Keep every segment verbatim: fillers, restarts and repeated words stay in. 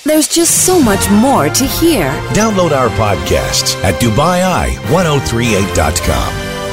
There's just so much more to hear. Download our podcasts at Dubai Eye ten thirty-eight dot com.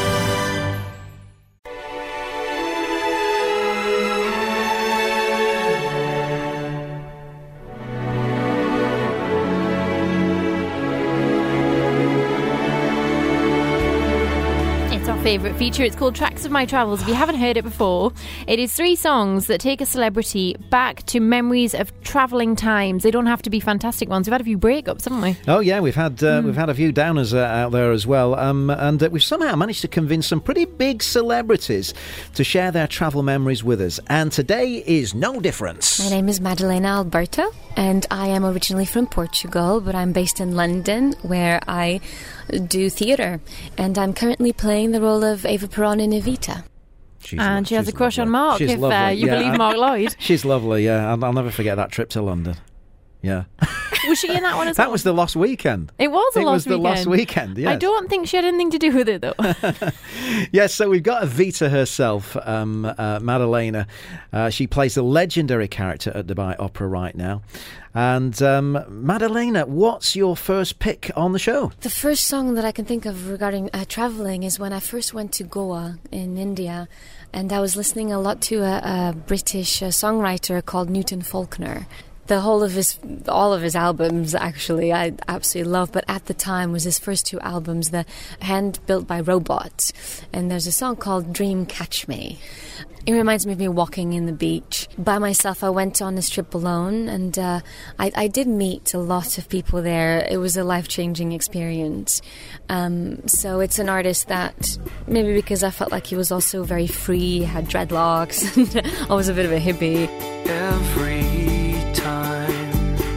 Favourite feature. It's called Tracks of My Travels. If you haven't heard it before, it is three songs that take a celebrity back to memories of travelling times. They don't have to be fantastic ones. We've had a few breakups, haven't we? Oh yeah, we've had uh, mm. we've had a few downers uh, out there as well, um, and uh, we've somehow managed to convince some pretty big celebrities to share their travel memories with us. And today is no different. My name is Madalena Alberto, and I am originally from Portugal, but I'm based in London, where I do theatre, and I'm currently playing the role of Eva Peron in Evita. She's and lo- she has a crush lovely. on Mark, she's if uh, you yeah, believe I, Mark Lloyd. She's lovely, yeah. I'll, I'll never forget that trip to London. Yeah. Was she in that one as that well? was the Lost Weekend. It was a it Lost was the Weekend. Lost Weekend, yes. I don't think she had anything to do with it, though. Yes, so we've got Evita herself, um, uh, Madalena. Uh, she plays a legendary character at Dubai Opera right now. And um, Madalena, what's your first pick on the show? The first song that I can think of regarding uh, travelling is when I first went to Goa in India, and I was listening a lot to a, a British uh, songwriter called Newton Faulkner. The whole of his, all of his albums, actually, I absolutely love. But at the time, was his first two albums, the Hand Built by Robots, and there's a song called Dream Catch Me. It reminds me of me walking in the beach by myself. I went on this trip alone, and uh, I, I did meet a lot of people there. It was a life-changing experience. Um, so it's an artist that, maybe because I felt like he was also very free, had dreadlocks, and I was a bit of a hippie. Every time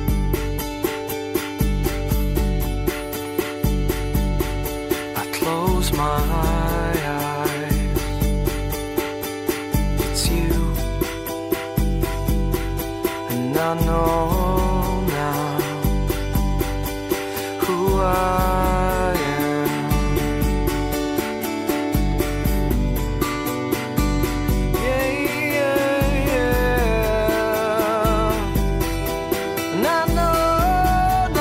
I close my eyes, it's you, and I know now who I am. Yeah, yeah, yeah. And I know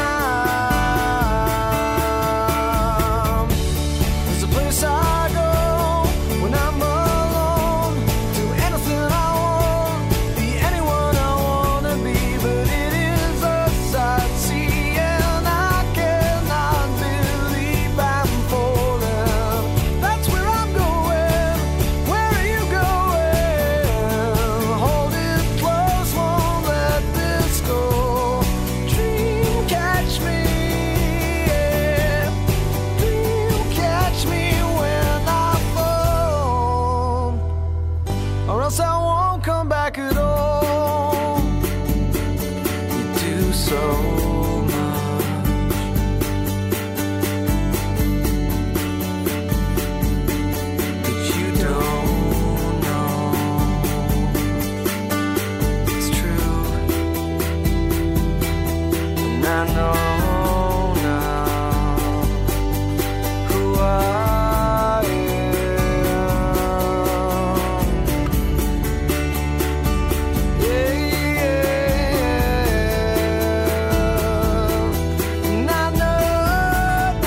now there's a place I go when I'm alone. Do anything I want, be anyone I wanna be, but it is a sight see, and I cannot believe I'm falling. That's where I'm going. Where are you going? Hold it close, won't let this go. Dream catch me, yeah. Dream catch me when I fall, or else I won't come back at all. You do so much, but you don't know it's true, and I know now who I am. Yeah, yeah, yeah. And I know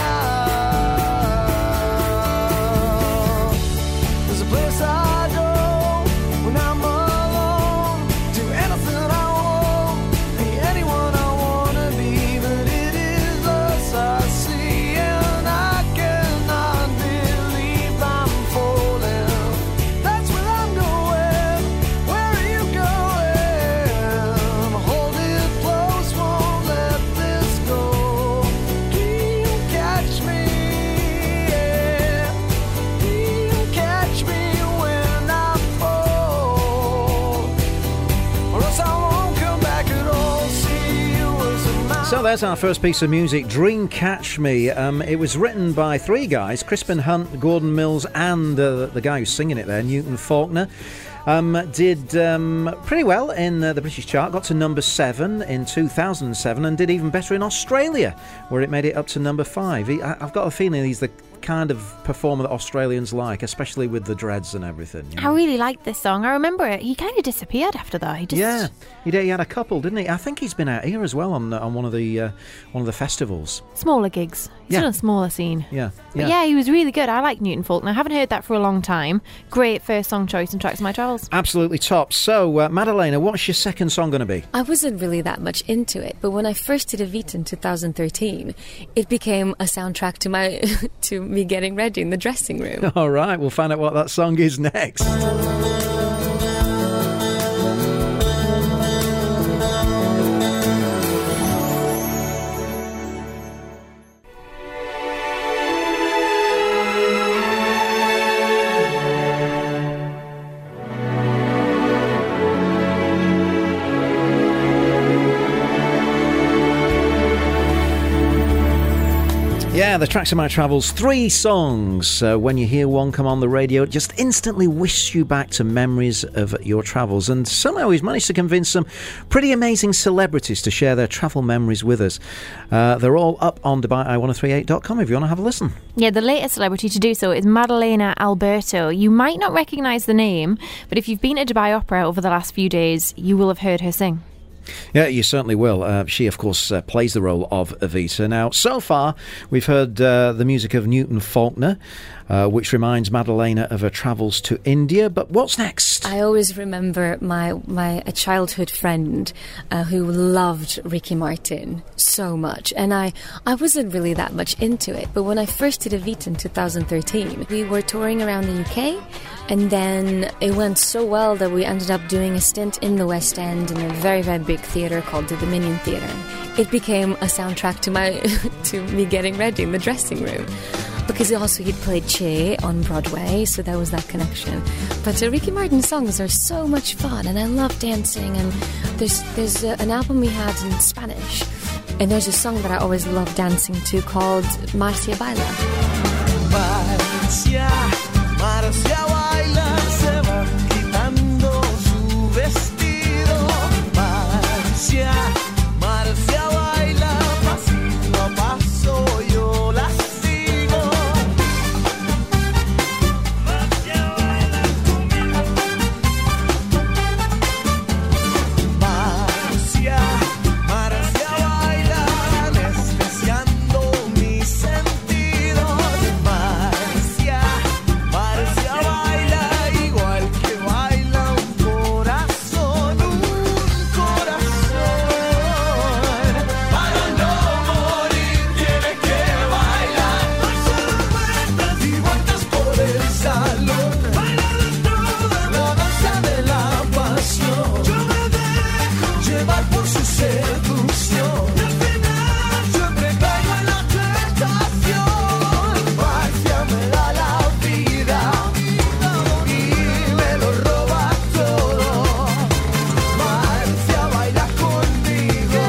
now there's a place I go when I'm alone. Do anything I want, be anyone I wanna be, but it is us I see, and I cannot believe I'm falling. That's where I'm going. Where are you going? Hold it close, won't let this go. Dream catch me, yeah. Dream catch me when I fall, or else I won't come back at all. See you as a man. So there's our first piece of music, Dream Catch Me. Um, it was written by three guys, Crispin Hunt, Gordon Mills, and uh, the guy who's singing it there, Newton Faulkner. Um, did um, pretty well in uh, the British chart, got to number seven in two thousand seven, and did even better in Australia, where it made it up to number five. He, I, I've got a feeling he's the kind of performer that Australians like, especially with the dreads and everything. You know? I really liked this song. I remember it. He kind of disappeared after that. He just... Yeah, he, did, he had a couple, didn't he? I think he's been out here as well on on one of the uh, one of the festivals. Smaller gigs. He's Yeah. on a smaller scene. Yeah, But yeah. yeah, he was really good. I like Newton Faulkner. I haven't heard that for a long time. Great first song choice in Tracks of My Travels. Absolutely top. So, uh, Madalena, what's your second song going to be? I wasn't really that much into it, but when I first did Evita in two thousand thirteen, it became a soundtrack to my to me getting ready in the dressing room. All right, we'll find out what that song is next. Yeah, the Tracks of My Travels, three songs. Uh, when you hear one come on the radio, it just instantly whisks you back to memories of your travels. And somehow he's managed to convince some pretty amazing celebrities to share their travel memories with us. Uh, they're all up on Dubai I ten thirty-eight dot com if you want to have a listen. Yeah, the latest celebrity to do so is Madalena Alberto. You might not recognise the name, but if you've been to Dubai Opera over the last few days, you will have heard her sing. Yeah, you certainly will. Uh, she, of course, uh, plays the role of Evita. Now, so far, we've heard uh, the music of Newton Faulkner, uh, which reminds Madalena of her travels to India. But what's next? I always remember my my a childhood friend uh, who loved Ricky Martin so much, and I, I wasn't really that much into it. But when I first did Evita in two thousand thirteen, we were touring around the U K, and then it went so well that we ended up doing a stint in the West End in a very, very big theatre called the Dominion Theatre. It became a soundtrack to my to me getting ready in the dressing room. Because also he'd played Che on Broadway, so there was that connection. But uh, Ricky Martin's songs are so much fun, and I love dancing. And there's there's uh, an album we had in Spanish, and there's a song that I always love dancing to called Marcia Baila. Marcia, Marcia baila, se va quitando su vestido. Marcia, Marcia baila, pasito a paso yo la sigo. Marcia baila conmigo. Marcia, Marcia baila, anestesiando mis sentidos. Marcia, Marcia baila igual que baila un corazón, un corazón. Para no morir tiene que bailar. Vueltas y vueltas por el salón. Baila dentro de la danza de la pasión. Yo me dejo llevar por su seducción. Y al final siempre caigo en la tentación. Marcia me da la vida y me lo roba todo. Marcia baila conmigo.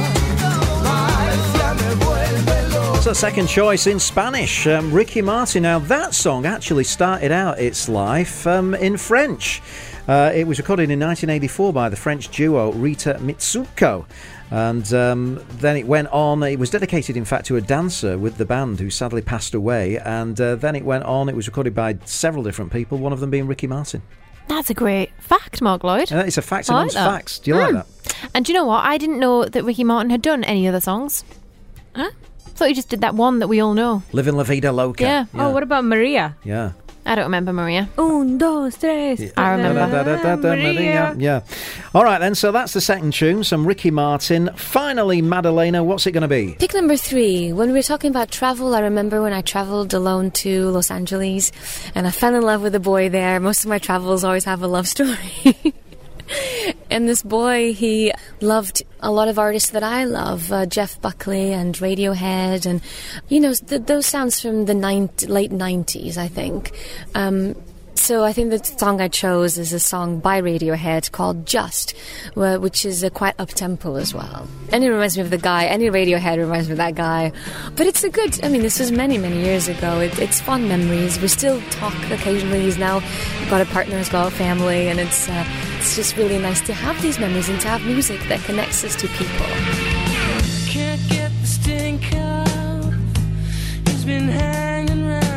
Marcia me vuelve loco. So second choice in Spanish, um, Ricky Martin. Now that song actually started out its life um, in French. Uh, it was recorded in nineteen eighty-four by the French duo Rita Mitsuko. And um, then it went on, it was dedicated in fact to a dancer with the band who sadly passed away. And uh, then it went on, it was recorded by several different people, one of them being Ricky Martin. That's a great fact, Mark Lloyd. Uh, it's a fact I like amongst that. facts. Do you like Mm. that? And do you know what? I didn't know that Ricky Martin had done any other songs. Huh? Thought he just did that one that we all know. Living La Vida Loca. Yeah. Oh, what about Maria? Yeah. I don't remember Maria. Un, dos, tres. I remember. Da-da-da-da-da, Maria. Yeah. All right, then. So that's the second tune. Some Ricky Martin. Finally, Madalena, what's it going to be? Pick number three. When we were talking about travel, I remember when I traveled alone to Los Angeles, and I fell in love with a boy there. Most of my travels always have a love story. And this boy, he loved a lot of artists that I love, uh, Jeff Buckley and Radiohead, and, you know, th- those sounds from the ninth, late nineties, I think. Um, so I think the song I chose is a song by Radiohead called Just, uh, which is uh, quite up-tempo as well. And it reminds me of the guy, any Radiohead reminds me of that guy. But it's a good, I mean, this was many, many years ago. It, it's fond memories. We still talk occasionally. He's now got a partner as well, a family, and it's... Uh, It's just really nice to have these memories and to have music that connects us to people. Can't get the stink out. He's been hanging around.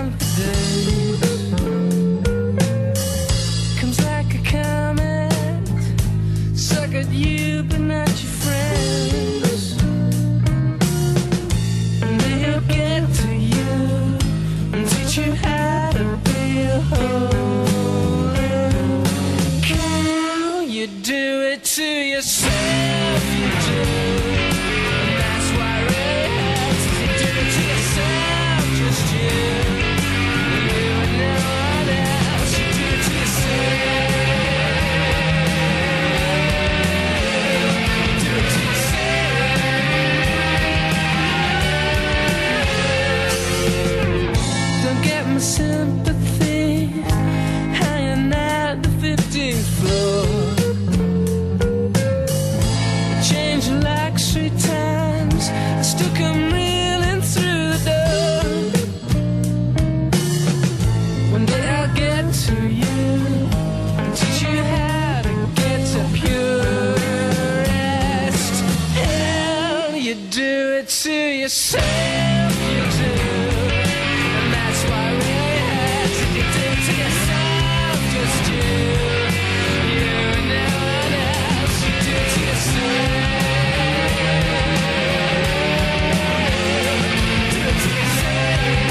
you do it to yourself, you do. And that's why we're here. You do it to yourself, just you. You and no one else. You do it to yourself. Do it to yourself.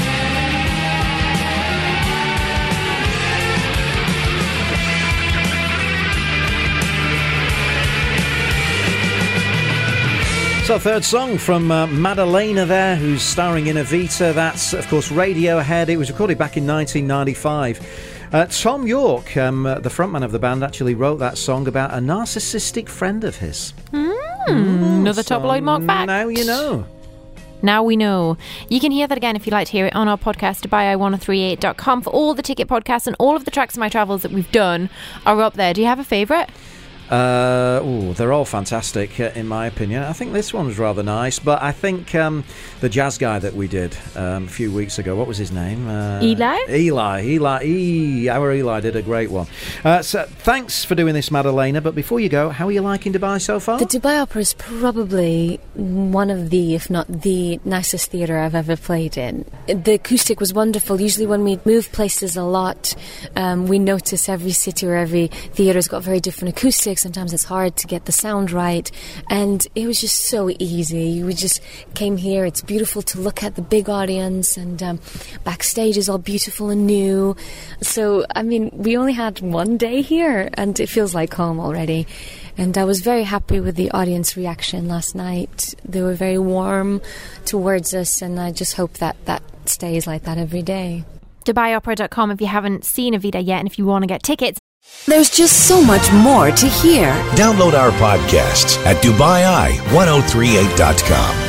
So, third song from uh, Madalena there, who's starring in Evita. That's, of course, Radiohead. It was recorded back in nineteen ninety-five. Uh, Tom York, um, uh, the frontman of the band, actually wrote that song about a narcissistic friend of his. Mm, another So tabloid mark fact. Now you know. Now we know. You can hear that again if you'd like to hear it on our podcast, dubai i one oh three eight dot com. For all the ticket podcasts and all of the Tracks of My Travels that we've done are up there. Do you have a favourite? Uh, ooh, they're all fantastic, uh, in my opinion. I think this one was rather nice, but I think um, the jazz guy that we did um, a few weeks ago, what was his name? Uh, Eli? Eli. Eli. E, our Eli did a great one. Uh, so thanks for doing this, Madalena. But before you go, how are you liking Dubai so far? The Dubai Opera is probably one of the, if not the nicest theatre I've ever played in. The acoustic was wonderful. Usually when we move places a lot, um, we notice every city or every theatre's got very different acoustics. Sometimes it's hard to get the sound right, and it was just so easy. We just came here. It's beautiful to look at the big audience, and um, backstage is all beautiful and new. So, I mean, we only had one day here, and it feels like home already. And I was very happy with the audience reaction last night. They were very warm towards us, and I just hope that that stays like that every day. dubai opera dot com if you haven't seen Evita yet, and if you want to get tickets. There's just so much more to hear. Download our podcasts at dubai i one oh three eight dot com.